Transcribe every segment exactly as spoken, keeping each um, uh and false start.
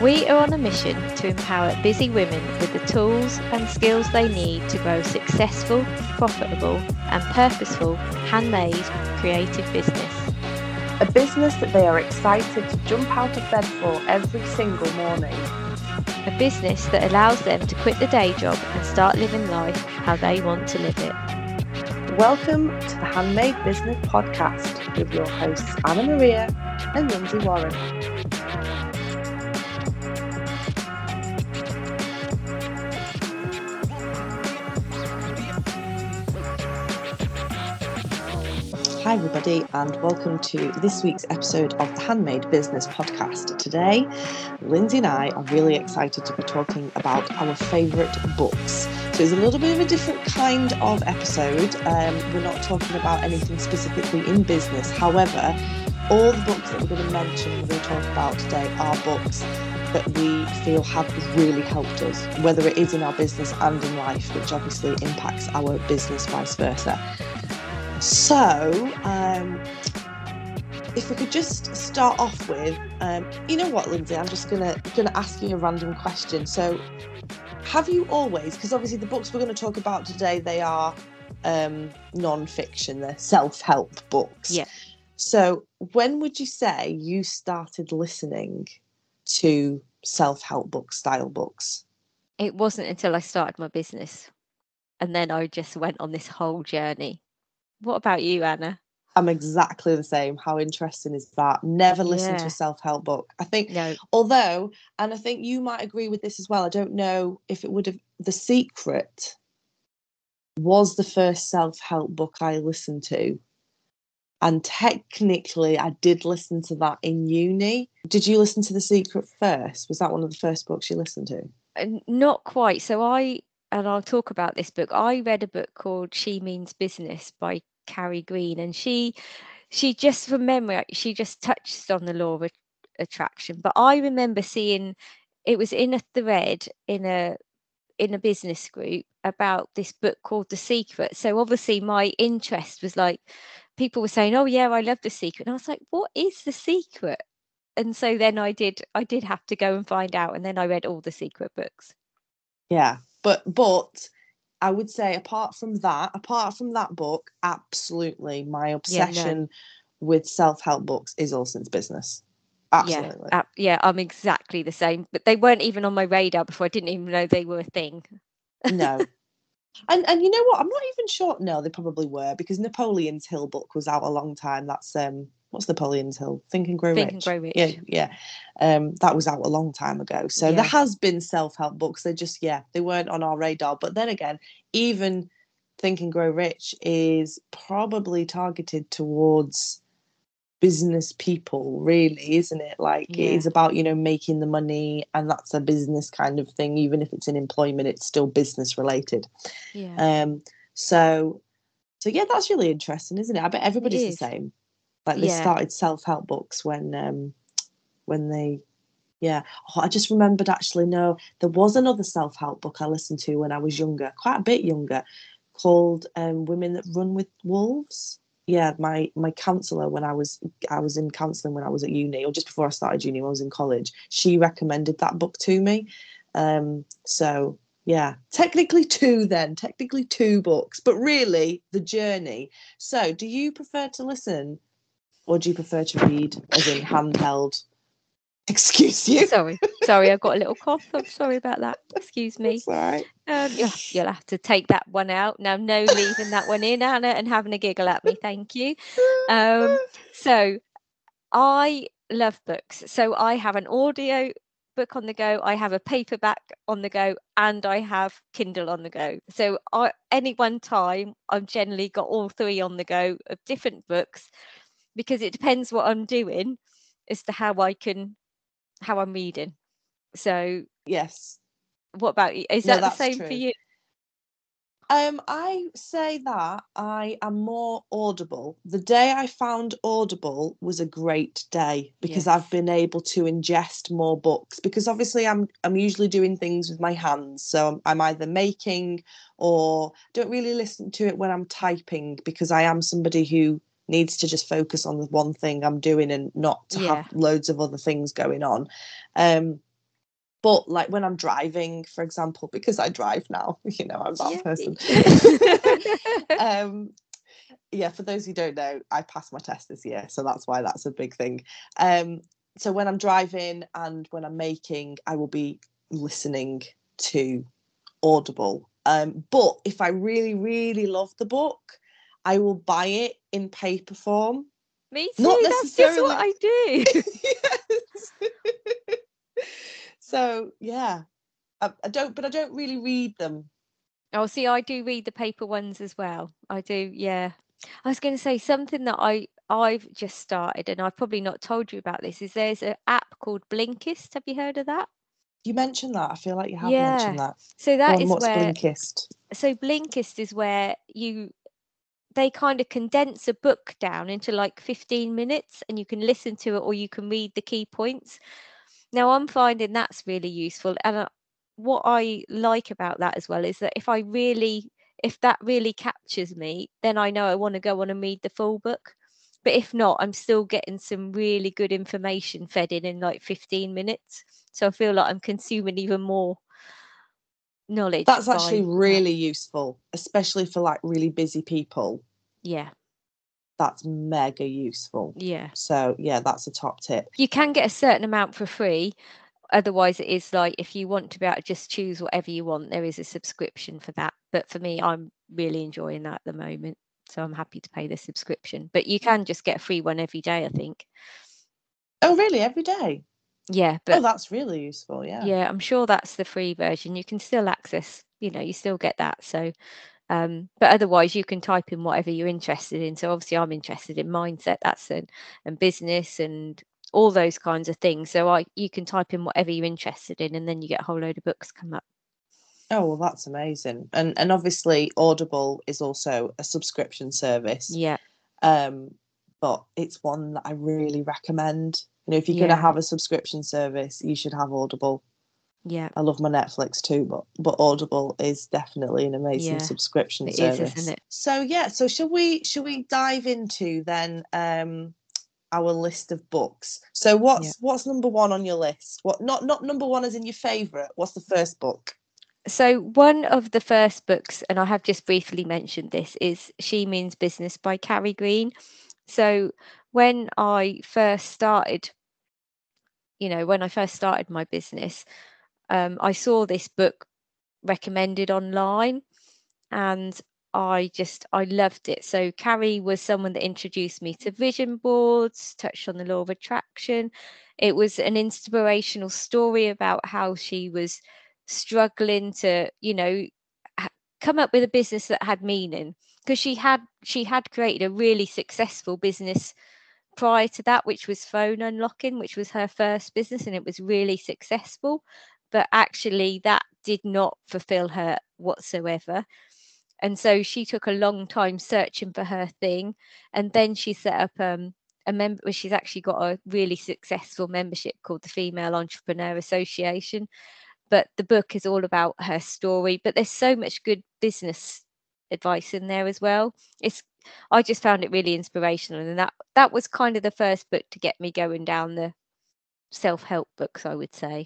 We are on a mission to empower busy women with the tools and skills they need to grow successful, profitable and purposeful handmade creative business. A business that they are excited to jump out of bed for every single morning. A business that allows them to quit the day job and start living life how they want to live it. Welcome to the Handmade Business Podcast with your hosts Anna Maria and Lindsay Warren. Hi everybody and welcome to this week's episode of the Handmade Business Podcast. Today, Lindsay and I are really excited to be talking about our favourite books. So it's a little bit of a different kind of episode. Um, we're not talking about anything specifically in business. However, all the books that we're going to mention, we're going to talk about today are books that we feel have really helped us, whether it is in our business and in life, which obviously impacts our business, vice versa. So, um, if we could just start off with, um, you know what, Lindsay, I'm just gonna gonna ask you a random question. So, have you always, because obviously the books we're going to talk about today, they are um, non-fiction, they're self-help books. Yeah. So, when would you say you started listening to self-help book style books? It wasn't until I started my business, and then I just went on this whole journey. What about you, Anna? I'm exactly the same. How interesting is that? Never listened Yeah. to a self-help book. I think, No. although, and I think you might agree with this as well, I don't know if it would have, The Secret was the first self-help book I listened to. And technically, I did listen to that in uni. Did you listen to The Secret first? Was that one of the first books you listened to? Uh, Not quite. So I, and I'll talk about this book. I read a book called She Means Business by Carrie Green, and she she just, from memory, she just touched on the law of attraction. But I remember seeing it was in a thread in a in a business group about this book called The Secret. So obviously my interest was like, people were saying, oh yeah, I love The Secret, and I was like, what is The Secret? And so then I did I did have to go and find out, and then I read all the Secret books. Yeah, but but I would say apart from that, apart from that book, absolutely my obsession Yeah, no. with self-help books is All Since Business. Absolutely. Yeah, uh, yeah, I'm exactly the same. But they weren't even on my radar before. I didn't even know they were a thing. No. And and you know what? I'm not even sure. No, they probably were, because Napoleon's Hill book was out a long time. That's um, what's Napoleon's Hill? Think and Grow Think Rich. and Grow Rich. Yeah, yeah. Um, that was out a long time ago. So Yeah. there has been self-help books. They just, yeah, they weren't on our radar. But then again, even Think and Grow Rich is probably targeted towards business people, really, isn't it? Like, Yeah. it is about, you know, making the money, and that's a business kind of thing. Even if it's in employment, it's still business related. Yeah. Um, so, so yeah, that's really interesting, isn't it? I bet everybody's the is. same. Like, they Yeah. started self-help books when, um, when they, yeah. Oh, I just remembered, actually, no, there was another self-help book I listened to when I was younger, quite a bit younger, called um, Women That Run With Wolves. Yeah, my my counsellor when I was I was in counselling when I was at uni, or just before I started uni when I was in college, she recommended that book to me. Um, so yeah, technically two then, technically two books, but really the journey. So do you prefer to listen, or do you prefer to read, as in handheld? Excuse you. Sorry, sorry, I've got a little cough. I'm sorry about that. Excuse me. That's all right. Um, you'll, you'll have to take that one out. Now, no leaving that one in, Anna, and having a giggle at me. Thank you. Um, so I love books. So I have an audio book on the go, I have a paperback on the go, and I have Kindle on the go. So I, any one time, I've generally got all three on the go of different books, because it depends what I'm doing as to how I can, how I'm reading. So yes. What about you? Is No, that the that's same true. for you? Um, I say that I am more Audible. The day I found Audible was a great day, because Yes. I've been able to ingest more books, because obviously I'm I'm usually doing things with my hands. So I'm, I'm either making, or don't really listen to it when I'm typing, because I am somebody who needs to just focus on the one thing I'm doing and not to Yeah. have loads of other things going on. Um, But like when I'm driving, for example, because I drive now, you know, I'm that person. um, yeah, for those who don't know, I passed my test this year, so that's why that's a big thing. Um, so when I'm driving and when I'm making, I will be listening to Audible. Um, but if I really, really love the book, I will buy it in paper form. Me too. Not That's just what necessarily. I do. Yes. So yeah, I, I don't, but I don't really read them. Oh, see, I do read the paper ones as well. I do, yeah. I was going to say something that I I've just started, and I've probably not told you about this. Is there's an app called Blinkist? Have you heard of that? You mentioned that. I feel like you have Yeah. mentioned that. So Go that on, is what's where. Blinkist? So Blinkist is where you they kind of condense a book down into like fifteen minutes, and you can listen to it or you can read the key points. Now I'm finding that's really useful, and uh, what I like about that as well is that if I really if that really captures me, then I know I want to go on and read the full book. But if not, I'm still getting some really good information fed in in like fifteen minutes. So I feel like I'm consuming even more knowledge That's actually by that. really useful, especially for like really busy people. Yeah. That's mega useful. Yeah. So yeah, that's a top tip. You can get a certain amount for free. Otherwise, it is like if you want to be able to just choose whatever you want, there is a subscription for that. But for me, I'm really enjoying that at the moment. So I'm happy to pay the subscription. But you can just get a free one every day, I think. Oh, really? Every day? Yeah, Oh, but that's really useful. Yeah. yeah, I'm sure that's the free version. You can still access, you know, you still get that. So, um, but otherwise, you can type in whatever you're interested in. So obviously, I'm interested in mindset, that's and and business and all those kinds of things. So I you can type in whatever you're interested in, and then you get a whole load of books come up. Oh, well, that's amazing. And and obviously Audible is also a subscription service. Yeah, Um, but it's one that I really recommend. You know, if you're gonna yeah, have a subscription service, you should have Audible. yeah, I love my Netflix too, but but Audible is definitely an amazing yeah. subscription It is, isn't service. it? So yeah, so shall we shall we dive into then um our list of books? So Yeah. what's what's number one on your list? What not not number one as in your favourite. What's the first book? So one of the first books, and I have just briefly mentioned this, is She Means Business by Carrie Green. So when I first started, you know, when I first started my business, um, I saw this book recommended online, and I just I loved it. So Carrie was someone that introduced me to vision boards, touched on the law of attraction. It was an inspirational story about how she was struggling to, you know, ha- come up with a business that had meaning, because she had she had created a really successful business prior to that, which was phone unlocking, which was her first business, and it was really successful. But actually, that did not fulfill her whatsoever. And so she took a long time searching for her thing. And then she set up um, a member, she's actually got a really successful membership called the Female Entrepreneur Association. But the book is all about her story. But there's so much good business advice in there as well. It's I just found it really inspirational, and that that was kind of the first book to get me going down the self-help books, I would say.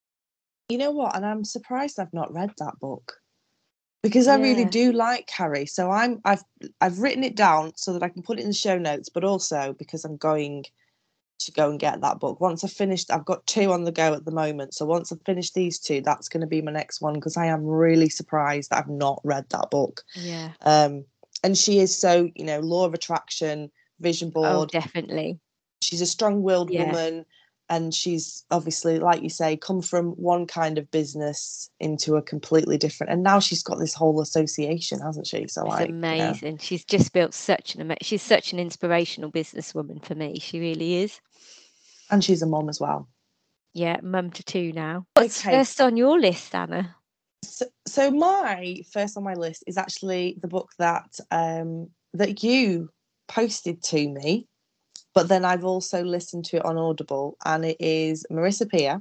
You know what? And I'm surprised I've not read that book because I really Yeah, do like Carrie. So I'm I've I've written it down so that I can put it in the show notes, but also because I'm going to go and get that book. Once I've finished, I've got two on the go at the moment. So once I've finished these two, that's going to be my next one because I am really surprised that I've not read that book. yeah. Um, and she is so, you know, law of attraction, vision Oh, board. definitely. She's a strong-willed Yeah, woman, and she's obviously, like you say, come from one kind of business into a completely different. And now she's got this whole association, hasn't she? So, it's like, you know, amazing. She's just built such an ama- she's such an inspirational businesswoman for me. She really is. and she's a mom as well. Yeah, mum to two now. What's Okay, first on your list, Anna? so, so my first on my list is actually the book that um that you posted to me, but then I've also listened to it on Audible, and it is Marissa Peer.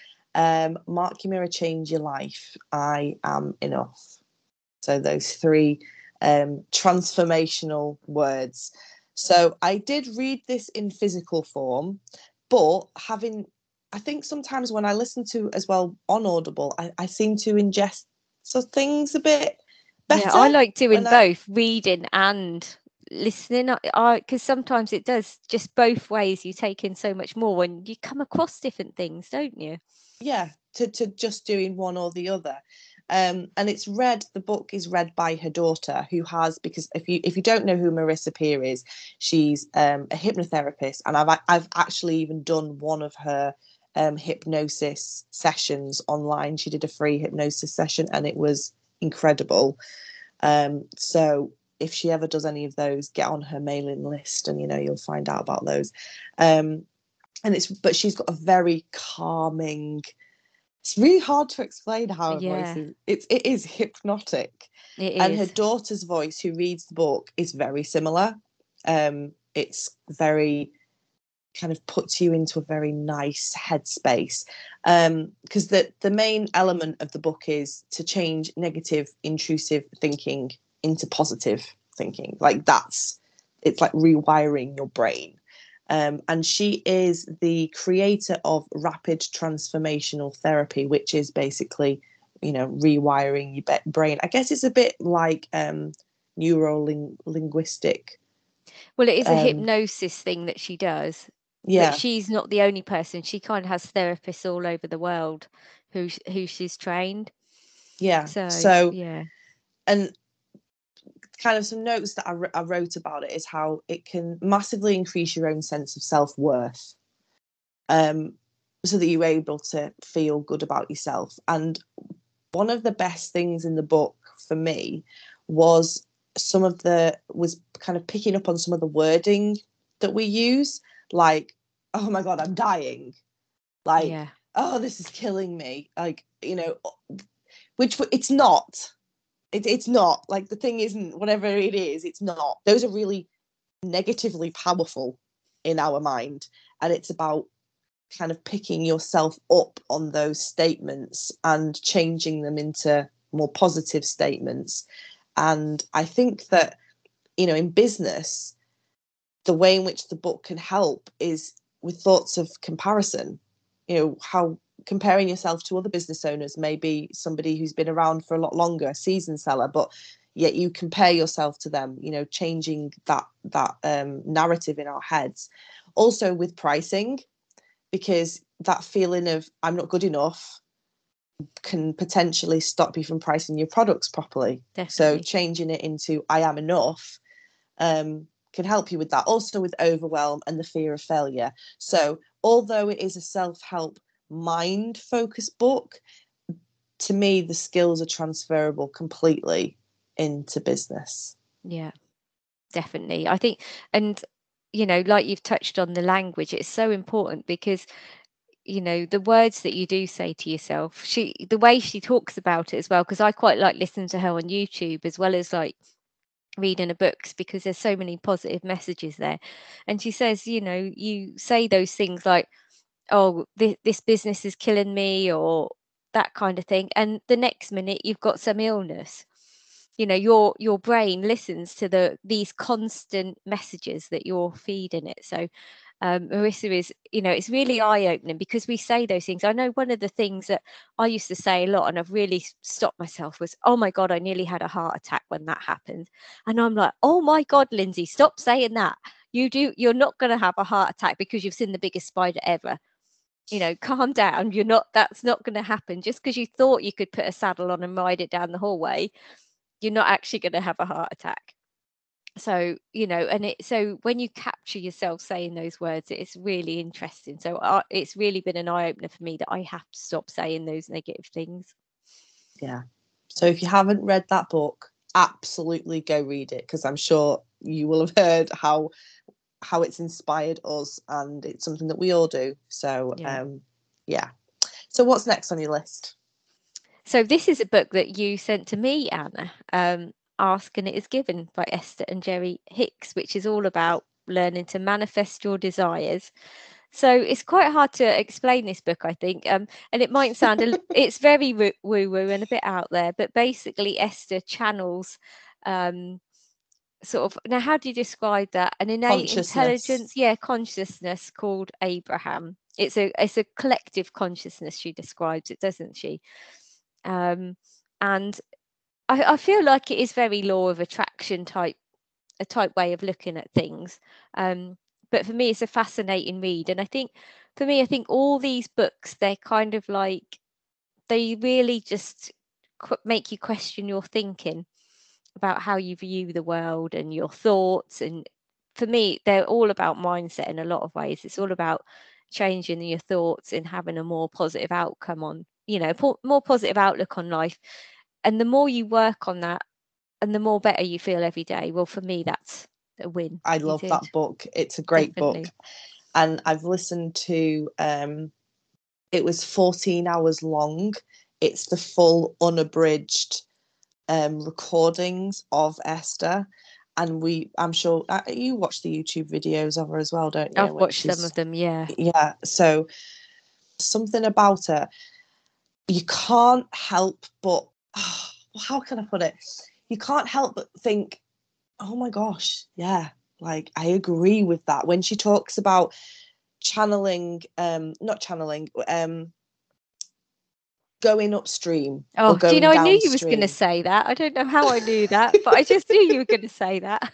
Um, Mark Your Mirror, Change Your Life. I Am Enough. So those three um, transformational words. So I did read this in physical form, but having I think sometimes when I listen to as well on Audible, I, I seem to ingest so things a bit better. Yeah, I like doing when I- both, reading and listening. I because sometimes it does just both ways. You take in so much more when you come across different things, don't you? yeah, to to just doing one or the other. Um, and it's read. The book is read by her daughter, who has because if you if you don't know who Marissa Peer is, she's um, a hypnotherapist, and I've I've actually even done one of her um, hypnosis sessions online. She did a free hypnosis session, and it was incredible. Um, so if she ever does any of those, get on her mailing list, and you know you'll find out about those. Um, and it's but she's got a very calming. It's really hard to explain how her voice Yeah, is. It's it is hypnotic, it and her is. daughter's voice, who reads the book, is very similar. Um, it's very kind of puts you into a very nice headspace. Um, because the the main element of the book is to change negative, intrusive thinking into positive thinking. Like that's it's like rewiring your brain. Um, and she is the creator of rapid transformational therapy, which is basically, you know, rewiring your brain. I guess it's a bit like um, neuro linguistic. Well, it is a Um, hypnosis thing that she does, but yeah, she's not the only person. She kind of has therapists all over the world who who she's trained. yeah. So So, yeah, and kind of some notes that I, I wrote about it is how it can massively increase your own sense of self-worth, um, so that you're able to feel good about yourself. And one of the best things in the book for me was some of the was kind of picking up on some of the wording that we use, like, oh my god, I'm dying, like, yeah, oh, this is killing me, like, you know, which it's not. It, it's not like the thing isn't whatever it is. It's not. Those are really negatively powerful in our mind, and it's about kind of picking yourself up on those statements and changing them into more positive statements. And I think that, you know, in business, the way in which the book can help is with thoughts of comparison. You know, how comparing yourself to other business owners, maybe somebody who's been around for a lot longer, a seasoned seller, but yet you compare yourself to them, you know, changing that that um, narrative in our heads. Also with pricing, because that feeling of I'm not good enough can potentially stop you from pricing your products properly. So definitely. changing it into I am enough um, can help you with that. Also with overwhelm and the fear of failure. So although it is a self-help mind focused book, to me the skills are transferable completely into business. Yeah, definitely. I think, and you know, like you've touched on the language, it's so important because you know the words that you do say to yourself, she the way she talks about it as well, because I quite like listening to her on YouTube as well as like reading her books because there's so many positive messages there. And she says, you know, you say those things like, oh, this, this business is killing me, or that kind of thing, and the next minute you've got some illness. You know, your your brain listens to the these constant messages that you're feeding it. So um, Marissa is, you know, it's really eye-opening because we say those things. I know one of the things that I used to say a lot, and I've really stopped myself, was, "Oh my God, I nearly had a heart attack when that happened." And I'm like, "Oh my God, Lindsay, stop saying that. You do, you're not going to have a heart attack because you've seen the biggest spider ever. You know, calm down. You're not. That's not going to happen. Just because you thought you could put a saddle on and ride it down the hallway, you're not actually going to have a heart attack." So you know, and it so when you capture yourself saying those words, it's really interesting. So uh, it's really been an eye-opener for me that I have to stop saying those negative things. Yeah. So if you haven't read that book, absolutely go read it, because I'm sure you will have heard how how it's inspired us, and it's something that we all do. So Yeah. um yeah. So what's next on your list? So this is a book that you sent to me, Anna. um Ask and It Is Given by Esther and Jerry Hicks, which is all about learning to manifest your desires. So it's quite hard to explain this book, I think, um, and it might sound a, it's very woo woo and a bit out there, but basically Esther channels um, sort of, now how do you describe that? An innate Consciousness. intelligence, yeah, consciousness called Abraham. it's a it's a collective consciousness, she describes it, doesn't she? Um, and I, I feel like it is very law of attraction type, a type way of looking at things. Um, but for me, it's a fascinating read. And I think for me, I think all these books, they're kind of like, they really just qu- make you question your thinking about how you view the world and your thoughts. And for me, they're all about mindset in a lot of ways. It's all about changing your thoughts and having a more positive outcome on, you know, po- more positive outlook on life. And the more you work on that, and the more better you feel every day. Well, for me, that's a win. I You love did. that book. It's a great Definitely. book. And I've listened to, um, it was fourteen hours long. It's the full unabridged um, recordings of Esther. And we, I'm sure uh, you watch the YouTube videos of her as well, don't you? I've When watched some she's, of them, yeah. yeah. So something about her, you can't help but, oh, how can I put it? You can't help but think, oh my gosh, yeah, like I agree with that. When she talks about channeling, um, not channeling, um, going upstream or Oh, do you know, going I knew you was going to downstream. say that. I don't know how I knew that, but I just knew you were going to say that.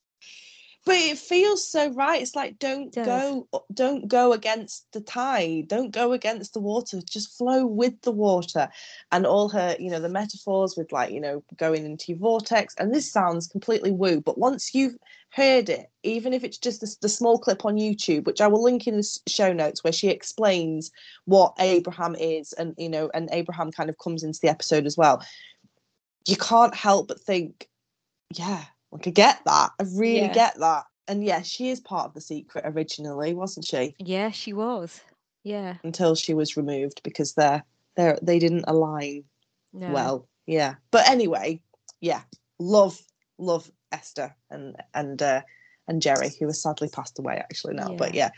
But it feels so right. It's like, It don't does. go, don't go against the tide. Don't go against the water. Just flow with the water. And all her, you know, the metaphors with like, you know, going into your vortex. And this sounds completely woo, but once you've heard it, even if it's just the, the small clip on YouTube, which I will link in the show notes, where she explains what Abraham is, and you know, and Abraham kind of comes into the episode as well. You can't help but think, yeah, like I get that. I really Yeah. get that. And yeah, she is part of The Secret originally, wasn't she? Yeah, she was. Yeah. Until she was removed because they're they they didn't align No. well. Yeah. But anyway, yeah, love love Esther and and uh, and Jerry, who has sadly passed away actually now. Yeah. But yeah.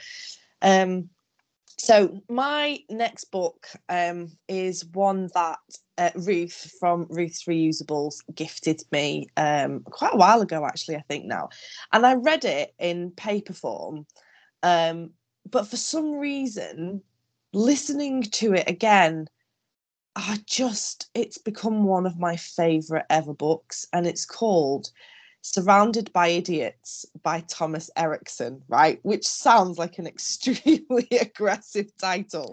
Um So my next book um, is one that uh, Ruth from Ruth's Reusables gifted me um, quite a while ago, actually, I think now. And I read it in paper form. Um, but for some reason, listening to it again, I just, it's become one of my favourite ever books. And it's called Surrounded by Idiots by Thomas Erickson, right? Which sounds like an extremely aggressive title.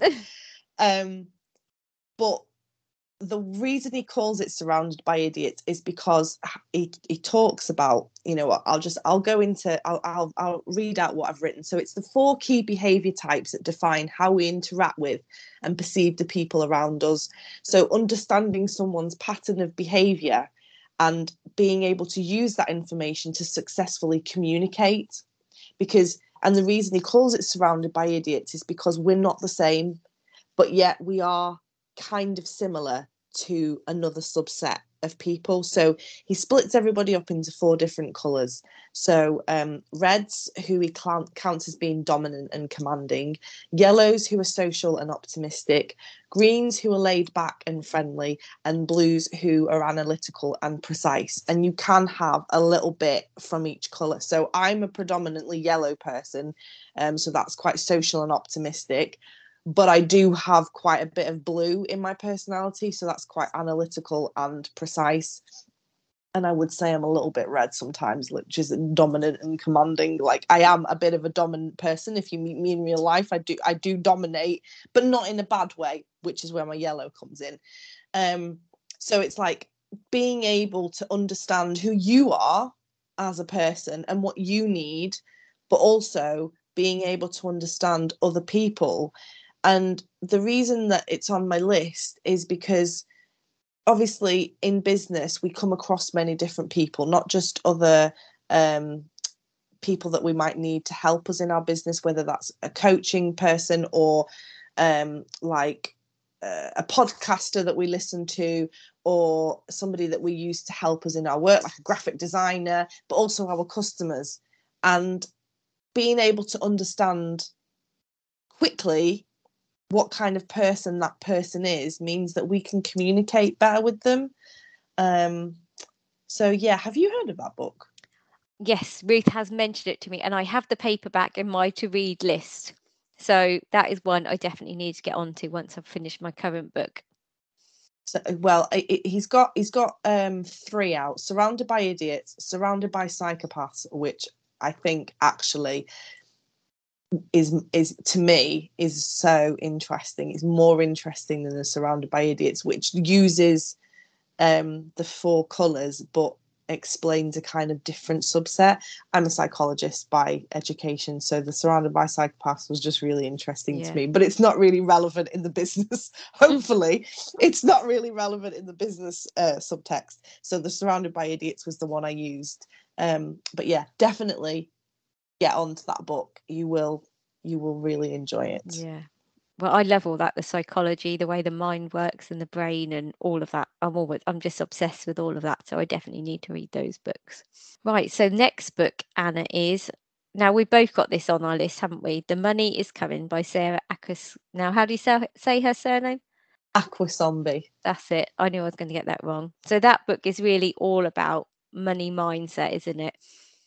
Um, but the reason he calls it Surrounded by Idiots is because he, he talks about, you know what, I'll just, I'll go into, I'll, I'll, I'll read out what I've written. So it's the four key behaviour types that define how we interact with and perceive the people around us. So understanding someone's pattern of behaviour and being able to use that information to successfully communicate. Because, and the reason he calls it Surrounded by Idiots is because we're not the same, but yet we are kind of similar to another subset of people. So he splits everybody up into four different colours. So um, reds, who he counts as being dominant and commanding, yellows, who are social and optimistic, greens, who are laid back and friendly, and blues, who are analytical and precise. And you can have a little bit from each colour. So I'm a predominantly yellow person, um, so that's quite social and optimistic. But I do have quite a bit of blue in my personality, so that's quite analytical and precise. And I would say I'm a little bit red sometimes, which is dominant and commanding. Like I am a bit of a dominant person. If you meet me in real life, I do I do dominate, but not in a bad way, which is where my yellow comes in. Um, so it's like being able to understand who you are as a person and what you need, but also being able to understand other people. And the reason that it's on my list is because obviously in business, we come across many different people, not just other um, people that we might need to help us in our business, whether that's a coaching person or um, like uh, a podcaster that we listen to, or somebody that we use to help us in our work, like a graphic designer, but also our customers. And being able to understand quickly what kind of person that person is means that we can communicate better with them. Um, so yeah, have you heard of that book? Yes, Ruth has mentioned it to me, and I have the paperback in my to read list. So that is one I definitely need to get onto once I've finished my current book. So, well, it, it, he's got he's got um, three out: Surrounded by Idiots, Surrounded by Psychopaths, which I think actually is is to me is so interesting. It's more interesting than the Surrounded by Idiots, which uses um, the four colours but explains a kind of different subset. I'm a psychologist by education, so the Surrounded by Psychopaths was just really interesting Yeah. to me, but it's not really relevant in the business. Hopefully it's not really relevant in the business uh, subtext. So the Surrounded by Idiots was the one I used. Um, but yeah, definitely get onto that book. You will you will really enjoy it. Yeah. Well, I love all that, the psychology, the way the mind works and the brain and all of that. I'm always, I'm just obsessed with all of that. So I definitely need to read those books. Right. So next book, Anna, is, now we've both got this on our list, haven't we? The Money is Coming by Sarah Aquis. Now, how do you say, say her surname? Aquasombi. That's it. I knew I was going to get that wrong. So that book is really all about money mindset, isn't it?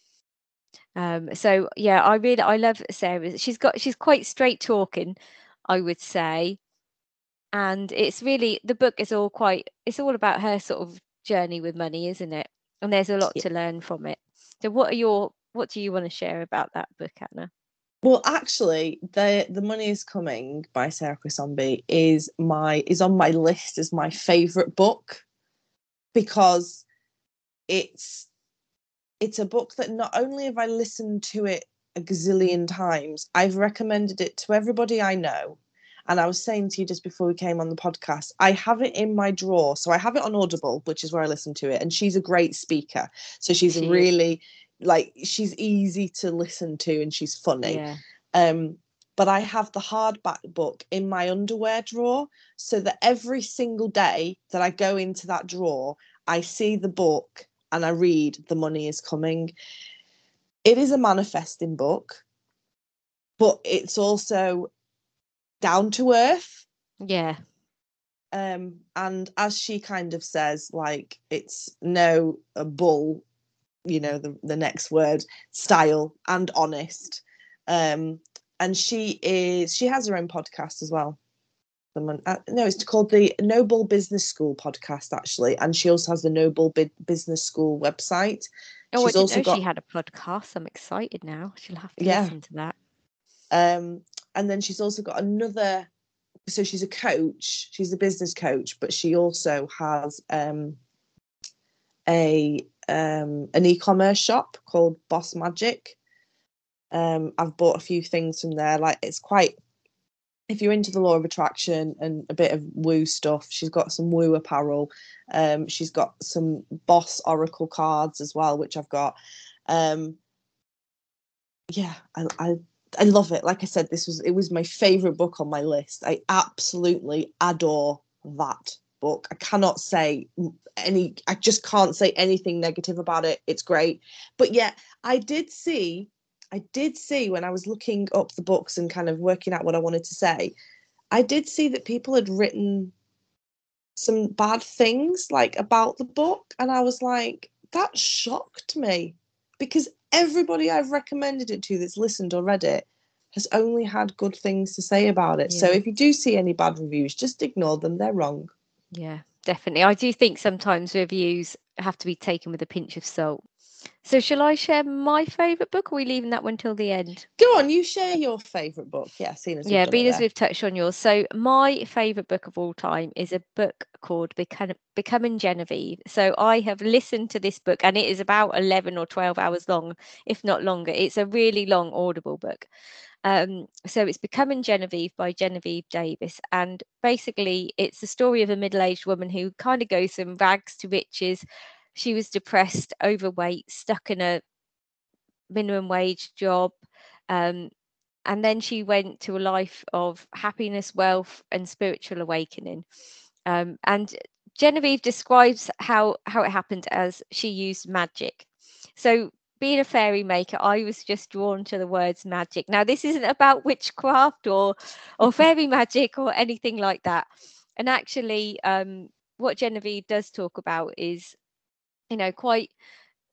Um, so yeah, I really, I love Sarah. She's got, she's quite straight talking, I would say. And it's really, the book is all quite, it's all about her sort of journey with money, isn't it? And there's a lot Yeah. to learn from it. So what are your, what do you want to share about that book, Anna? Well, actually, the the Money is Coming by Sarah Quisombi is my is on my list as my favourite book, because it's it's a book that not only have I listened to it a gazillion times, I've recommended it to everybody I know. And I was saying to you just before we came on the podcast, I have it in my drawer. So I have it on Audible, which is where I listen to it. And she's a great speaker. So she's She really is. like, she's easy to listen to and she's funny. Yeah. Um, but I have the hardback book in my underwear drawer, so that every single day that I go into that drawer, I see the book and I read The Money is Coming. It is a manifesting book, but it's also down to earth. Yeah. Um, and as she kind of says, like, it's no a bull, you know, the, the next word, style, and honest. Um, and she is, she has her own podcast as well. The, uh, no, it's called the Noble Business School podcast, actually. And she also has the Noble Bi- Business School website. Oh, She's I didn't also know got, she had a podcast. I'm excited now. She'll have to yeah. listen to that. Um, and then she's also got another, so she's a coach, she's a business coach, but she also has um, a um, an e-commerce shop called Boss Magic. Um, I've bought a few things from there. Like, it's quite, if you're into the law of attraction and a bit of woo stuff, she's got some woo apparel. Um, she's got some Boss Oracle cards as well, which I've got. Um, yeah, I, I I love it. Like I said, this was it was my favorite book on my list. I absolutely adore that book. I cannot say any, I just can't say anything negative about it. It's great. But yeah, I did see, I did see when I was looking up the books and kind of working out what I wanted to say, I did see that people had written some bad things like about the book. And I was like, that shocked me, because everybody I've recommended it to that's listened or read it has only had good things to say about it. Yeah. So if you do see any bad reviews, just ignore them. They're wrong. Yeah, definitely. I do think sometimes reviews have to be taken with a pinch of salt. So shall I share my favourite book, or are we leaving that one till the end? Go on, you share your favourite book. Yeah, seeing as yeah, being as we've touched on yours. So my favourite book of all time is a book called Become, Becoming Genevieve. So I have listened to this book, and it is about eleven or twelve hours long, if not longer. It's a really long Audible book. Um, so it's Becoming Genevieve by Genevieve Davis. And basically, it's the story of a middle-aged woman who kind of goes from rags to riches. She was depressed, overweight, stuck in a minimum wage job. Um, and then she went to a life of happiness, wealth, and spiritual awakening. Um, and Genevieve describes how, how it happened as she used magic. So being a fairy maker, I was just drawn to the words magic. Now, this isn't about witchcraft or or fairy magic or anything like that. And actually, um, what Genevieve does talk about is, you know, quite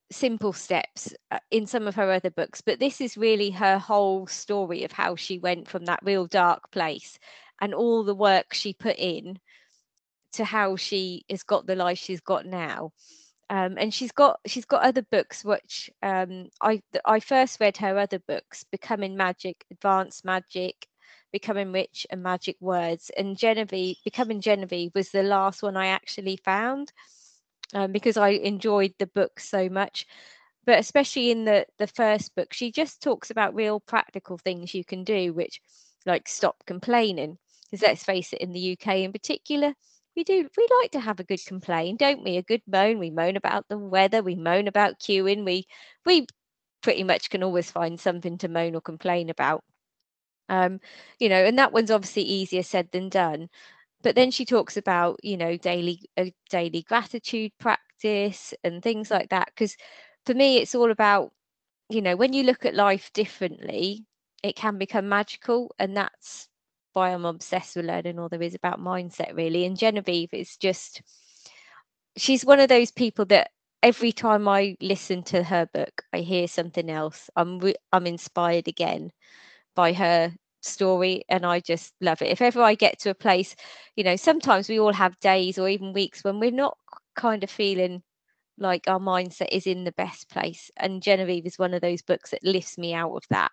simple steps uh, in some of her other books, but this is really her whole story of how she went from that real dark place and all the work she put in to how she has got the life she's got now. Um, and she's got she's got other books which um, I I first read her other books, Becoming Magic, Advanced Magic, Becoming Rich, and Magic Words. And Genevieve, Becoming Genevieve was the last one I actually found, um, because I enjoyed the book so much. But especially in the the first book, she just talks about real practical things you can do, which like stop complaining. Because let's face it, in the U K in particular, we do we like to have a good complain, don't we? A good moan. We moan about the weather, we moan about queuing, we we pretty much can always find something to moan or complain about. Um, you know, and that one's obviously easier said than done. But then she talks about, you know, daily a daily gratitude practice and things like that. Because for me, it's all about, you know, when you look at life differently, it can become magical, and that's why I'm obsessed with learning all there is about mindset, really. And Genevieve is just, she's one of those people that every time I listen to her book, I hear something else. I'm re- I'm inspired again by her story, and I just love it. If ever I get to a place, you know, sometimes we all have days or even weeks when we're not kind of feeling like our mindset is in the best place, and Genevieve is one of those books that lifts me out of that.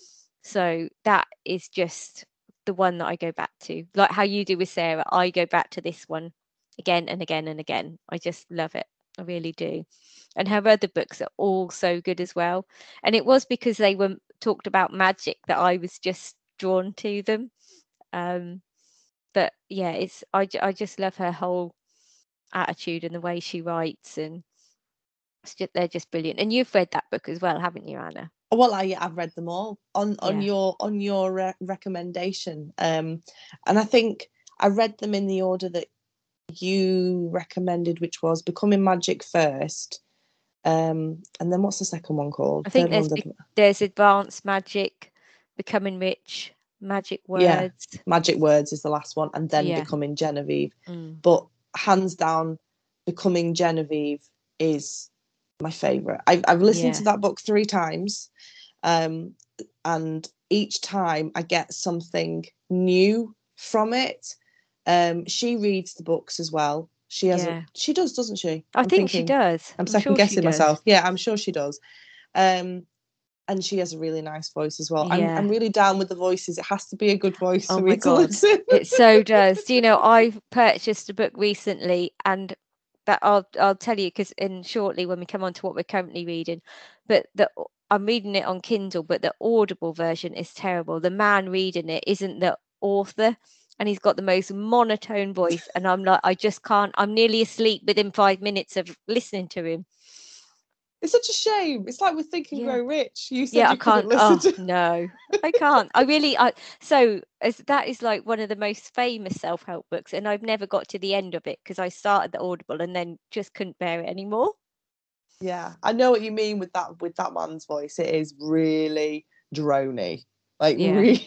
So that is just the one that I go back to, like how you do with Sarah. I go back to this one again and again and again. I just love it. I really do. And her other books are all so good as well. And it was because they were talked about magic that I was just drawn to them. Um, but yeah, it's I, I just love her whole attitude and the way she writes, and it's just, they're just brilliant. And you've read that book as well, haven't you, Anna? Well, I I've read them all on on Yeah. your on your re- recommendation, um, and I think I read them in the order that you recommended, which was Becoming Magic first, um, and then what's the second one called? I think Third there's one's a, there's Advanced Magic, Becoming Rich, Magic yeah, Words. Magic Words is the last one, and then Yeah. Becoming Genevieve. Mm. But hands down, Becoming Genevieve is my favourite. I've I've listened Yeah. to that book three times, um, and each time I get something new from it. Um, she reads the books as well. She has a Yeah. she does, doesn't she? I I'm think she thinking does. I'm I'm second sure she guessing does. myself. Yeah, I'm sure she does. Um, and she has a really nice voice as well. I'm Yeah. I'm really down with the voices. It has to be a good voice Oh for my me to God. listen. It so does. Do you know, I've purchased a book recently, and that I'll I'll tell you because in shortly when we come on to what we're currently reading, but the I'm reading it on Kindle, but the Audible version is terrible. The man reading it isn't the author, and he's got the most monotone voice, and I'm like, I just can't. I'm nearly asleep within five minutes of listening to him. It's such a shame. It's like with Think and Yeah. Grow Rich. You Yeah, said I you couldn't can't. listen Oh to. no, I can't. I really. I so as that is like one of the most famous self-help books, and I've never got to the end of it because I started the Audible and then just couldn't bear it anymore. Yeah, I know what you mean with that with that man's voice. It is really drony. Like Yeah, really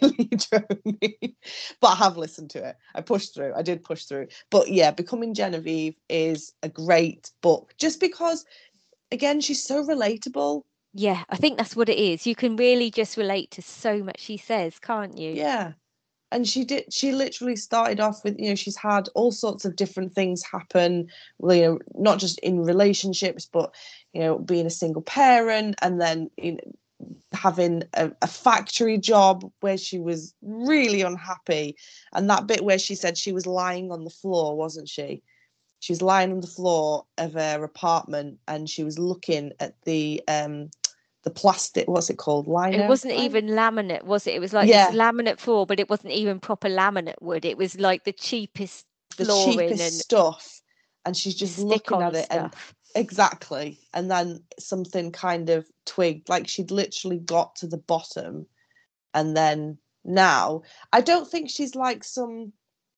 drony. But I have listened to it. I pushed through. I did push through. But yeah, Becoming Genevieve is a great book just because again, she's so relatable. yeah. I think that's what it is. You can really just relate to so much she says, can't you? Yeah. And she did she literally started off with, you know, she's had all sorts of different things happen, you know, not just in relationships, but you know, being a single parent, and then you know, having a, a factory job where she was really unhappy, and that bit where she said she was lying on the floor, wasn't she? She was lying on the floor of her apartment and she was looking at the um the plastic, what's it called, It lino wasn't Line? even laminate, was it? It was like this Yeah, laminate floor, but it wasn't even proper laminate wood. It was like the cheapest the flooring cheapest and stuff, and she's just looking stick-on at it and stuff. exactly, and then something kind of twigged, like she'd literally got to the bottom, and then now I don't think she's like some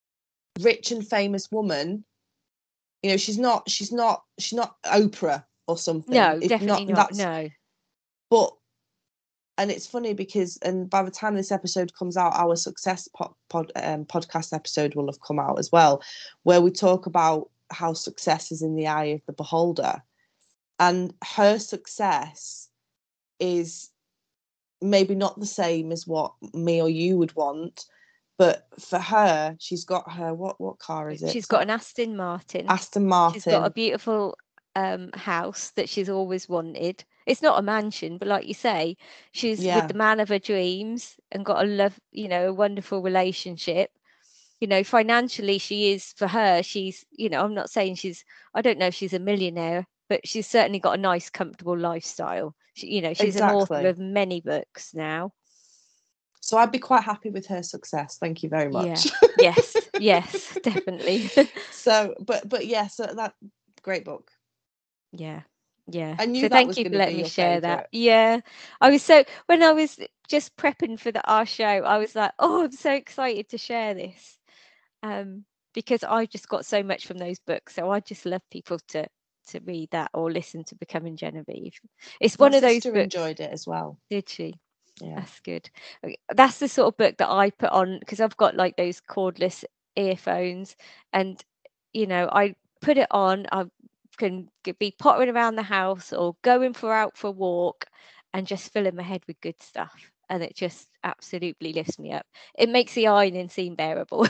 rich and famous woman. You know, she's not she's not she's not Oprah or something. No, If definitely not, not. that's No. but and it's funny because and by the time this episode comes out, our success pod, pod um, podcast episode will have come out as well, where we talk about how success is in the eye of the beholder. and her success is maybe not the same as what me or you would want, but for her, she's got her what what car is it? She's Is got that an Aston Martin. Aston She's got a Martin. beautiful um house that she's always wanted. It's not a mansion, but like you say, she's with Yeah, the man of her dreams and got a love, you know, a wonderful relationship. You know, financially, she is, for her, she's, you know, I'm not saying she's, I don't know if she's a millionaire, but she's certainly got a nice, comfortable lifestyle. She, you know, she's an author exactly. of many books now. So I'd be quite happy with her success. Thank you very Yeah. much. Yes. Yes, definitely. So, but but yeah, so that great book. Yeah. Yeah. I knew So that thank was you going for to be letting me your share that. favourite. Yeah. I was so, when I was just prepping for the our show, I was like, oh, I'm so excited to share this. Um, because I just got so much from those books. So I just love people to to read that or listen to Becoming Genevieve. It's My one of those sister books. enjoyed it as well. Did she? Yeah. That's good. Okay, that's the sort of book that I put on because I've got like those cordless earphones, and you know, I put it on. I can g- be pottering around the house or going for out for a walk, and just filling my head with good stuff, and it just absolutely lifts me up. It makes the ironing seem bearable.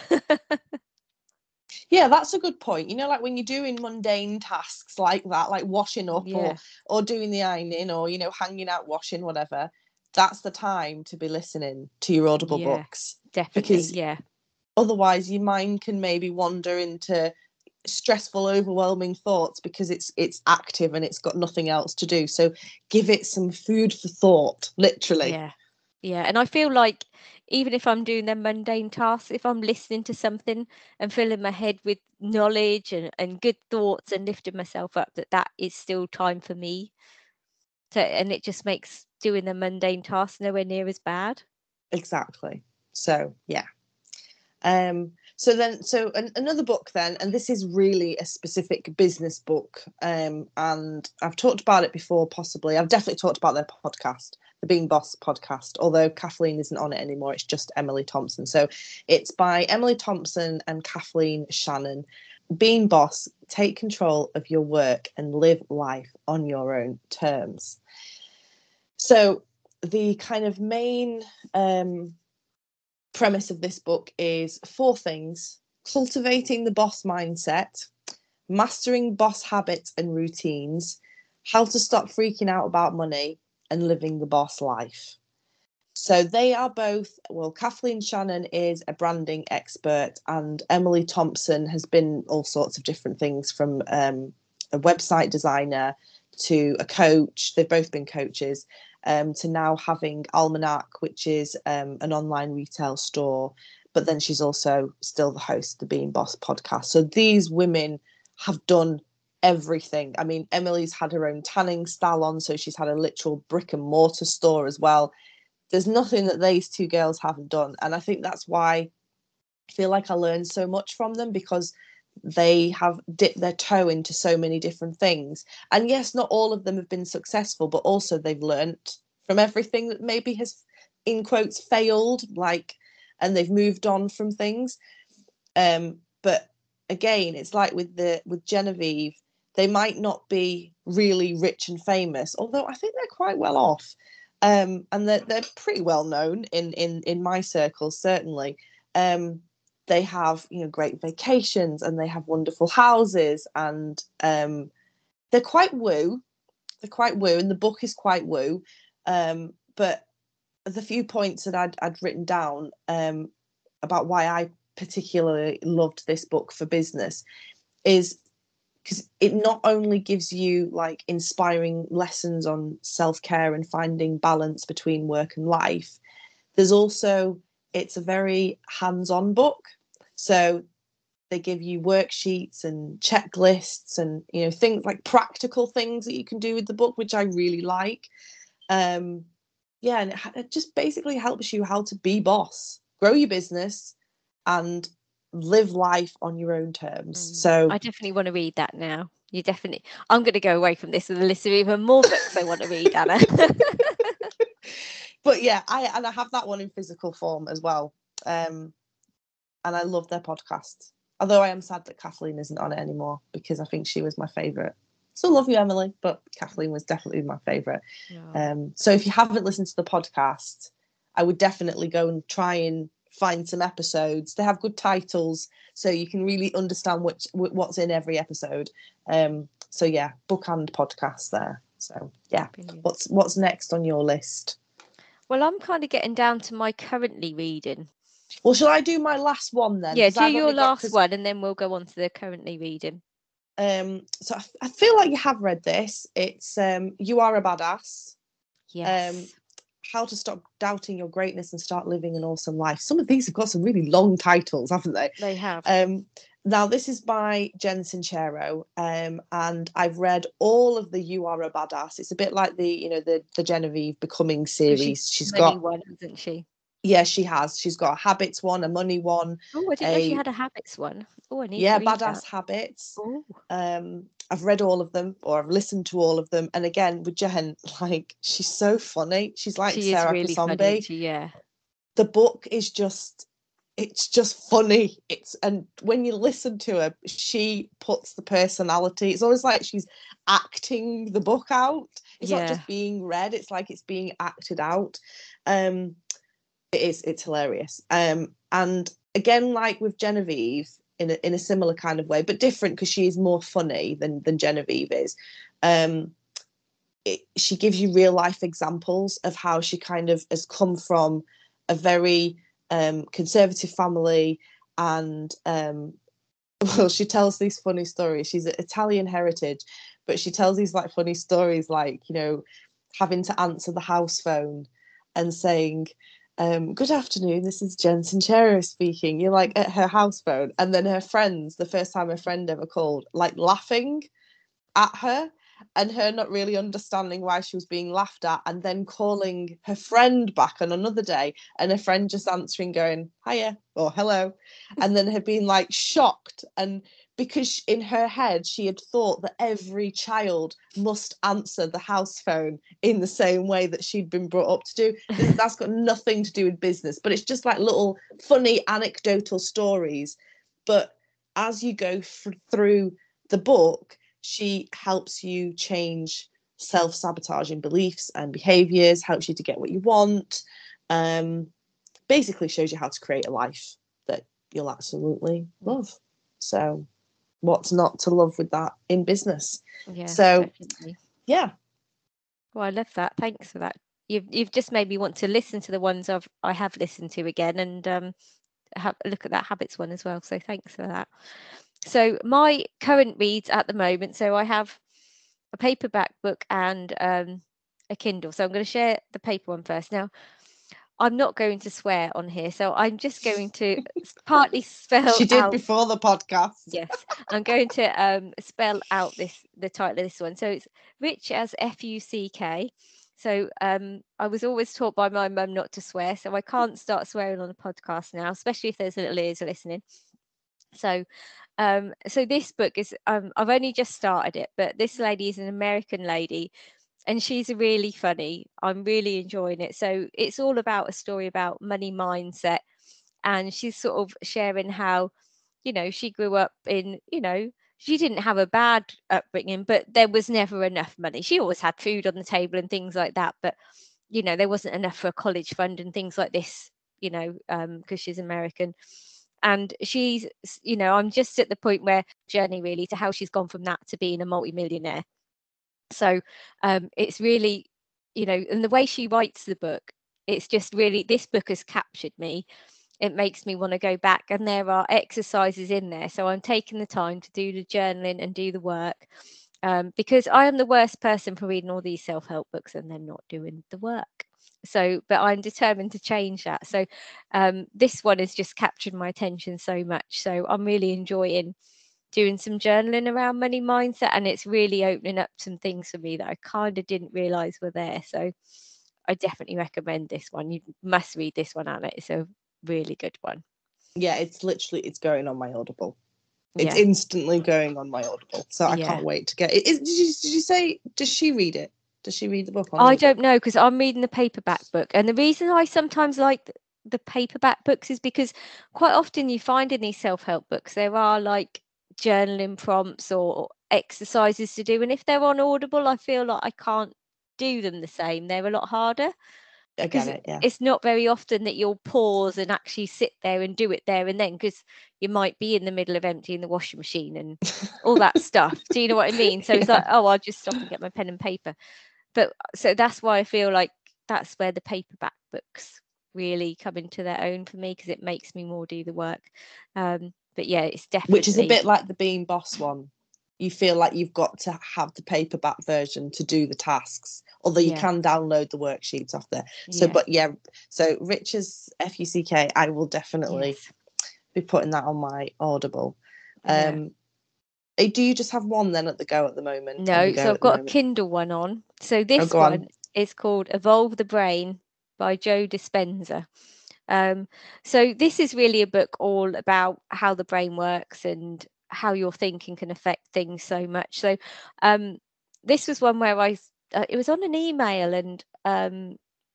Yeah, that's a good point. You know, like when you're doing mundane tasks like that, like washing up or Yeah, or doing the ironing or, you know, hanging out washing, whatever, that's the time to be listening to your Audible yeah, books. definitely. Because Yeah, otherwise your mind can maybe wander into stressful, overwhelming thoughts because it's it's active and it's got nothing else to do. So give it some food for thought, literally. yeah. Yeah, and I feel like even if I'm doing them mundane tasks, if I'm listening to something and filling my head with knowledge and, and good thoughts and lifting myself up, that that is still time for me. So, and it just makes doing the mundane tasks nowhere near as bad. Exactly. So yeah. Um, so then, so an, another book then, and this is really a specific business book. Um, and I've talked about it before, possibly. I've definitely talked about their podcast, the Being Boss podcast, although Kathleen isn't on it anymore. It's just Emily Thompson. So it's by Emily Thompson and Kathleen Shannon. Being Boss, take control of your work and live life on your own terms. So the kind of main um, premise of this book is four things: cultivating the boss mindset, mastering boss habits and routines, how to stop freaking out about money, and living the boss life. So they are both, well, Kathleen Shannon is a branding expert, and Emily Thompson has been all sorts of different things, from um, a website designer to a coach. They've both been coaches, um, to now having Almanac, which is um, an online retail store. But then she's also still the host of the Being Boss podcast. So these women have done everything. I mean, Emily's had her own tanning salon, so she's had a literal brick and mortar store as well. There's nothing that these two girls haven't done. And I think that's why I feel like I learned so much from them, because they have dipped their toe into so many different things. And yes, not all of them have been successful, but also they've learnt from everything that maybe has, in quotes, failed, like, and they've moved on from things. Um, but again, it's like with the with Genevieve, they might not be really rich and famous, although I think they're quite well off. Um, and they're, they're pretty well known in, in, in my circles, certainly. Um, they have, you know, great vacations, and they have wonderful houses, and um, they're quite woo. They're quite woo, and the book is quite woo. Um, but the few points that I'd, I'd written down um, about why I particularly loved this book for business is because it not only gives you like inspiring lessons on self-care and finding balance between work and life, there's also, it's a very hands-on book. So they give you worksheets and checklists and, you know, things like practical things that you can do with the book, which I really like. Um, yeah, and it, it just basically helps you how to be boss, grow your business, and live life on your own terms. Mm. So I definitely want to read that now. You definitely, I'm going to go away from this with a list of even more books I want to read, Anna. but yeah, I and I have that one in physical form as well. Um, and I love their podcasts. Although I am sad that Kathleen isn't on it anymore, because I think she was my favourite. Still love you, Emily, but Kathleen was definitely my favourite. Oh. Um, so if you haven't listened to the podcast, I would definitely go and try and find some episodes. They have good titles, so you can really understand which what's in every episode. Um, so yeah, book and podcast there. So yeah, Brilliant. what's what's next on your list? Well, I'm kind of getting down to my currently reading. Well, shall I do my last one then? Yeah, do I've your last got, one, and then we'll go on to the currently reading. Um, so I, I feel like you have read this. It's um, You Are a Badass. Yes. Um, How to Stop Doubting Your Greatness and Start Living an Awesome Life. Some of these have got some really long titles, haven't they? They have. Um, now, this is by Jen Sincero, um, and I've read all of the You Are a Badass. It's a bit like the, you know, the the Genevieve Becoming series. She's, she's got one, hasn't she? Yeah, she has. She's got a habits one, a money one. Oh, I didn't a, know she had a habits one. Oh, I need yeah, to read Badass that. Habits. Oh. Um, I've read all of them, or I've listened to all of them. And again, with Jen, like, she's so funny. She's like she Sarah is really Kosambi. funny, she, yeah. The book is just, it's just funny. It's and when you listen to her, she puts the personality. It's always like she's acting the book out. It's yeah. not just being read. It's like it's being acted out. Um, it is. It's hilarious. Um, and again, like with Genevieve, in a, in a similar kind of way, but different because she is more funny than than Genevieve is. Um, it, she gives you real life examples of how she kind of has come from a very um, conservative family, and um, well, she tells these funny stories. She's Italian heritage, but she tells these like funny stories, like, you know, having to answer the house phone and saying, Um, good afternoon, this is Jen Sincero speaking. You're like at her house phone, and then her friends, the first time her friend ever called, like laughing at her and her not really understanding why she was being laughed at, and then calling her friend back on another day and her friend just answering going hiya or hello, and then her being like shocked, and because in her head she had thought that every child must answer the house phone in the same way that she'd been brought up to do. That's got nothing to do with business, but it's just like little funny anecdotal stories. But as you go f- through the book, she helps you change self-sabotaging beliefs and behaviors, helps you to get what you want, um, basically shows you how to create a life that you'll absolutely love. So what's not to love with that in business? Yeah, so definitely. Yeah. Well, I love that. Thanks for that. You've you've just made me want to listen to the ones I've I have listened to again, and um, have a look at that habits one as well. So thanks for that. So my current reads at the moment, so I have a paperback book and um, a Kindle. So I'm going to share the paper one first. Now, I'm not going to swear on here, so I'm just going to partly spell she did out, before the podcast. Yes, I'm going to um, spell out this the title of this one. So it's Rich as F U C K. So um, I was always taught by my mum not to swear, so I can't start swearing on a podcast now, especially if there's little ears listening. So um, so this book is, um, I've only just started it, but this lady is an American lady, and she's really funny. I'm really enjoying it. So it's all about a story about money mindset, and she's sort of sharing how, you know, she grew up in, you know, she didn't have a bad upbringing, but there was never enough money. She always had food on the table and things like that, but, you know, there wasn't enough for a college fund and things like this, you know, um, because she's American. And she's, you know, I'm just at the point where journey really to how she's gone from that to being a multimillionaire. So um, it's really, you know, and the way she writes the book, it's just really, this book has captured me. It makes me want to go back, and there are exercises in there. So I'm taking the time to do the journaling and do the work, um, because I am the worst person for reading all these self-help books and then not doing the work. So, but I'm determined to change that. So um, this one has just captured my attention so much. So I'm really enjoying doing some journaling around money mindset, and it's really opening up some things for me that I kind of didn't realize were there. So I definitely recommend this one. You must read this one, Anna. It's a really good one. Yeah, it's literally, it's going on my Audible. It's yeah. instantly going on my Audible. So I yeah. can't wait to get it. Is, did, you, did you say, does she read it? Does she read the book? On I don't know, because I'm reading the paperback book. And the reason I sometimes like the paperback books is because quite often you find in these self-help books, there are like journaling prompts or exercises to do, and if they're on Audible, I feel like I can't do them the same. They're a lot harder. I Because get it, yeah. it's not very often that you'll pause and actually sit there and do it there and then, because you might be in the middle of emptying the washing machine and all that stuff. Do you know what I mean? So yeah. It's like, oh, I'll just stop and get my pen and paper. But so that's why I feel like that's where the paperback books really come into their own for me, because it makes me more do the work. Um, but yeah, it's definitely... Which is a bit like the Being Boss one. You feel like you've got to have the paperback version to do the tasks, although you yeah. can download the worksheets off there. So, yeah. but yeah, so Rich's F U C K, I will definitely yes. be putting that on my Audible. Um, yeah. Do you just have one then at the go at the moment? No, so I've got a Kindle one on. So this oh, one on. is called Evolve the Brain by Joe Dispenza. Um, so this is really a book all about how the brain works and how your thinking can affect things so much. So um, this was one where I, uh, it was on an email and um,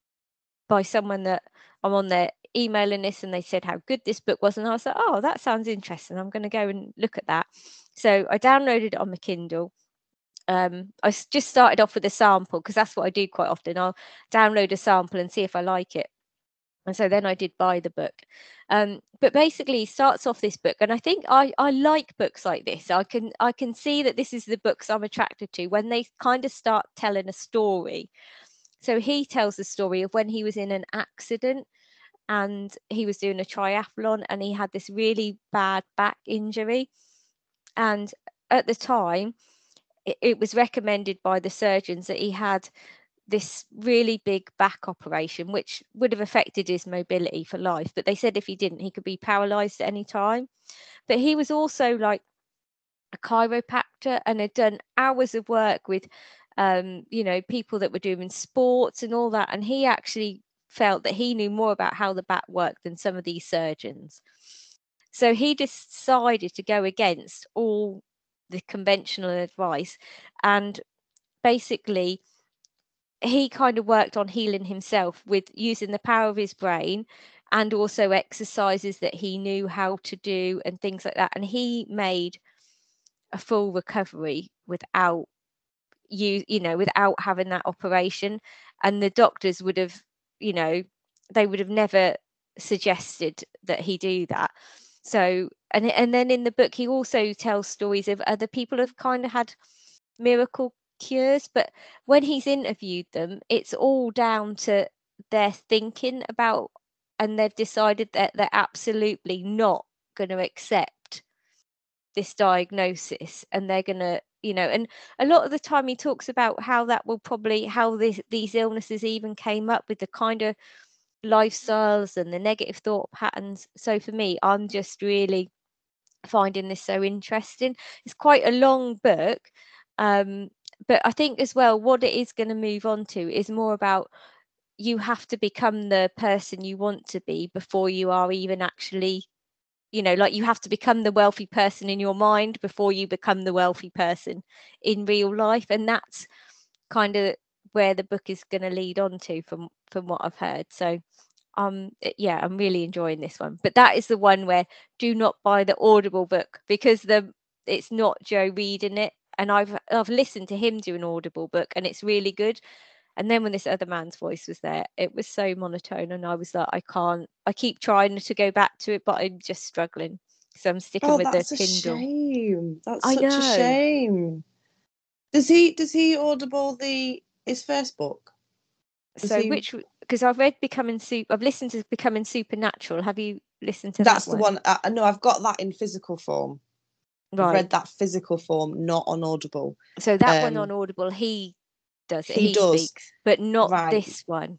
by someone that I'm on their emailing this, and they said how good this book was. And I was like, oh, that sounds interesting. I'm going to go and look at that. So I downloaded it on my Kindle. Um, I just started off with a sample, because that's what I do quite often. I'll download a sample and see if I like it. And so then I did buy the book. Um, but basically he starts off this book, and I think I, I like books like this. I can I can see that this is the books I'm attracted to, when they kind of start telling a story. So he tells the story of when he was in an accident and he was doing a triathlon, and he had this really bad back injury. And at the time, it, it was recommended by the surgeons that he had this really big back operation, which would have affected his mobility for life. But they said if he didn't, he could be paralyzed at any time. But he was also like a chiropractor and had done hours of work with, um, you know, people that were doing sports and all that. And he actually felt that he knew more about how the back worked than some of these surgeons. So he decided to go against all the conventional advice, and basically he kind of worked on healing himself with using the power of his brain and also exercises that he knew how to do and things like that. And he made a full recovery without you, you know, without having that operation. And the doctors would have, you know, they would have never suggested that he do that. So, and and then in the book, he also tells stories of other people who've kind of had miracle cures, but when he's interviewed them, it's all down to their thinking about, and they've decided that they're absolutely not going to accept this diagnosis, and they're going to, you know, and a lot of the time he talks about how that will probably, how this, these illnesses even came up with the kind of lifestyles and the negative thought patterns. So for me, I'm just really finding this so interesting. It's quite a long book, um, but I think as well what it is going to move on to is more about you have to become the person you want to be before you are even actually, you know, like you have to become the wealthy person in your mind before you become the wealthy person in real life. And that's kind of where the book is going to lead on to from from what I've heard. So um yeah, I'm really enjoying this one. But that is the one where do not buy the Audible book, because the it's not Joe reading it, and I've I've listened to him do an Audible book and it's really good. And then when this other man's voice was there, it was so monotone, and I was like, I can't, I keep trying to go back to it, but I'm just struggling. So I'm sticking oh, with that's the a Kindle. Shame. That's I such know. a shame. Does he does he Audible the his first book? Does so he... which, because I've read Becoming Super, I've listened to Becoming Supernatural. Have you listened to That's that the one? one. I know I've got that in physical form. Right. I've read that physical form, not on Audible. So that um, one on Audible, he does it. He, he does, speaks, but not right. this one.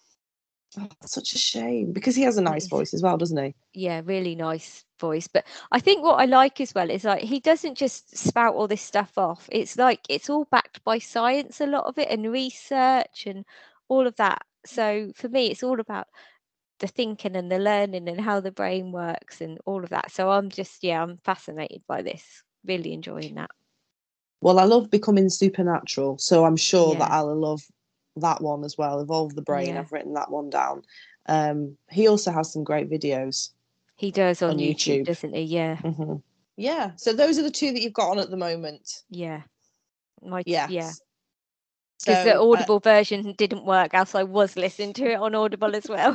Oh, that's such a shame, because he has a nice voice as well, doesn't he? Yeah, really nice voice. But I think what I like as well is like he doesn't just spout all this stuff off. It's like it's all backed by science, a lot of it, and research and all of that. So for me, it's all about the thinking and the learning and how the brain works and all of that. So I'm just, yeah, I'm fascinated by this. Really enjoying that. Well, I love Becoming Supernatural, so I'm sure yeah. that I'll love that one as well. Evolve the Brain. Yeah. I've written that one down. Um, he also has some great videos. He does on, on YouTube, YouTube, doesn't he? Yeah. Mm-hmm. Yeah. So those are the two that you've got on at the moment. Yeah. My, yes. Yeah. Because so, the Audible uh, version didn't work, else I was listening to it on Audible as well.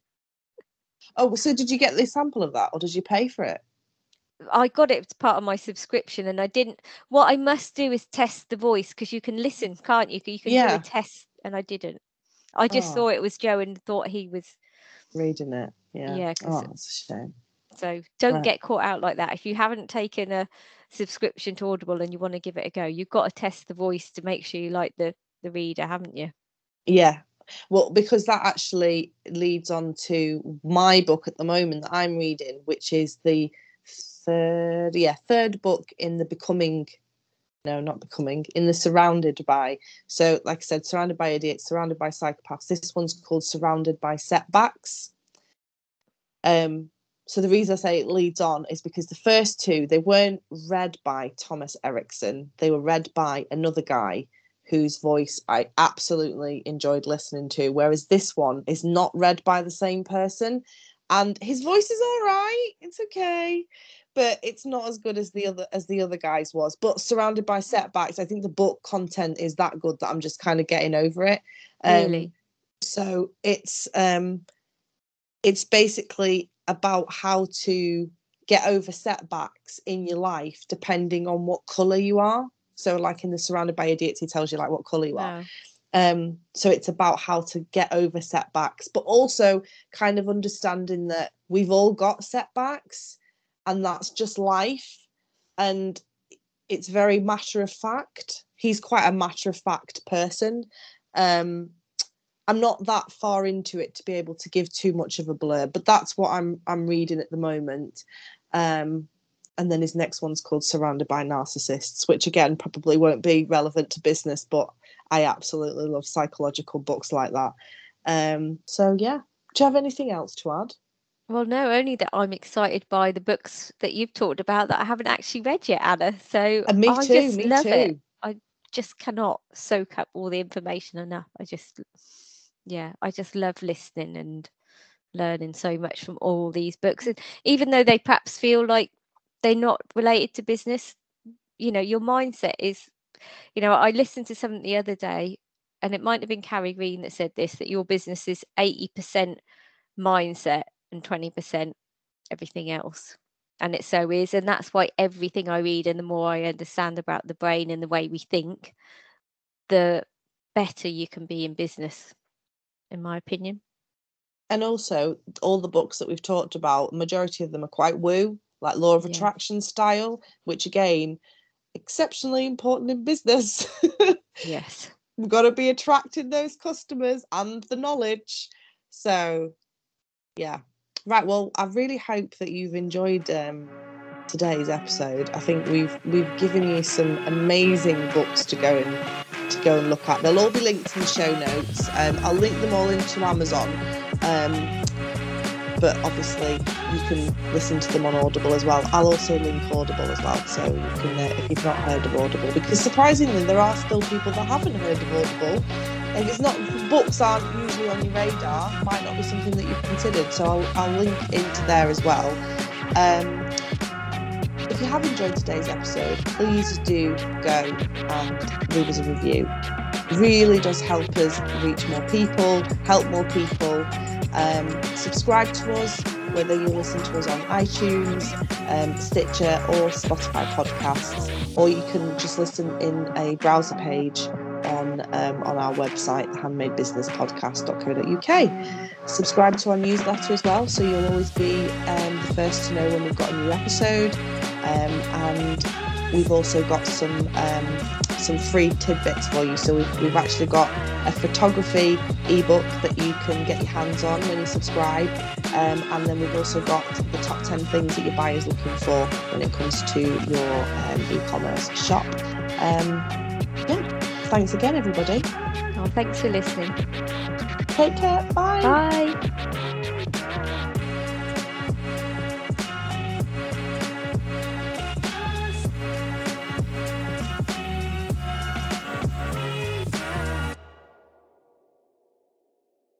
Oh, so did you get the sample of that, or did you pay for it? I got it as part of my subscription, and I didn't. What I must do is test the voice, because you can listen, can't you? You can yeah. do a test, and I didn't. I just oh. saw it was Joe and thought he was reading it. Yeah. Yeah. Oh, that's a shame. So don't right. get caught out like that. If you haven't taken a subscription to Audible and you want to give it a go, you've got to test the voice to make sure you like the the reader, haven't you? Yeah. Well, because that actually leads on to my book at the moment that I'm reading, which is the third, yeah, third book in the Becoming, no, not Becoming, in the Surrounded By. So, like I said, Surrounded by Idiots, Surrounded by Psychopaths. This one's called Surrounded by Setbacks. Um, so the reason I say it leads on is because the first two, they weren't read by Thomas Erikson. They were read by another guy whose voice I absolutely enjoyed listening to, whereas this one is not read by the same person, and his voice is all right, it's okay, but it's not as good as the other as the other guys was. But Surrounded by Setbacks, I think the book content is that good that I'm just kind of getting over it. Really? Um, so it's um, it's basically about how to get over setbacks in your life depending on what colour you are. So like in the Surrounded by Idiots, he tells you like what colour you are. No. Um, so it's about how to get over setbacks, but also kind of understanding that we've all got setbacks and that's just life. And it's very matter of fact. He's quite a matter of fact person. Um, I'm not that far into it to be able to give too much of a blur, but that's what I'm I'm reading at the moment. Um, And then his next one's called Surrounded by Narcissists, which again probably won't be relevant to business, but I absolutely love psychological books like that. Um, so yeah, do you have anything else to add? Well, no, only that I'm excited by the books that you've talked about that I haven't actually read yet, Anna. So and me I too, just me love too. it. I just cannot soak up all the information enough. I just, yeah, I just love listening and learning so much from all these books. And even though they perhaps feel like they're not related to business, you know, your mindset is, you know, I listened to something the other day, and it might have been Carrie Green that said this, that your business is eighty percent mindset and twenty percent everything else. And it so is. And that's why everything I read, and the more I understand about the brain and the way we think, the better you can be in business, in my opinion. And also, all the books that we've talked about, majority of them are quite woo, like Law of Yeah. Attraction style, which again, exceptionally important in business. Yes. We've got to be attracting those customers and the knowledge. So, yeah. Right, well, I really hope that you've enjoyed um, today's episode. I think we've we've given you some amazing books to go and to go and look at. They'll all be linked in the show notes. Um, I'll link them all into Amazon. Um, but obviously you can listen to them on Audible as well. I'll also link Audible as well, so you can, uh, if you've not heard of Audible, because surprisingly there are still people that haven't heard of Audible. Like, it's not, books aren't usually on your radar, might not be something that you've considered, so I'll, I'll link into there as well. Um, if you have enjoyed today's episode, please do go and leave us a review. It really does help us reach more people, help more people. Um, subscribe to us, whether you listen to us on iTunes, um, Stitcher or Spotify podcasts, or you can just listen in a browser page on um, on our website, the handmade business podcast dot co dot uk. Subscribe to our newsletter as well, so you'll always be um, the first to know when we've got a new episode. Um, and we've also got some um, some free tidbits for you. So we've, we've actually got a photography ebook that you can get your hands on when you subscribe, um, and then we've also got the top ten things that your buyer's looking for when it comes to your um, e-commerce shop. Um, yeah, thanks again, everybody. Oh, thanks for listening. Take care. Bye. Bye.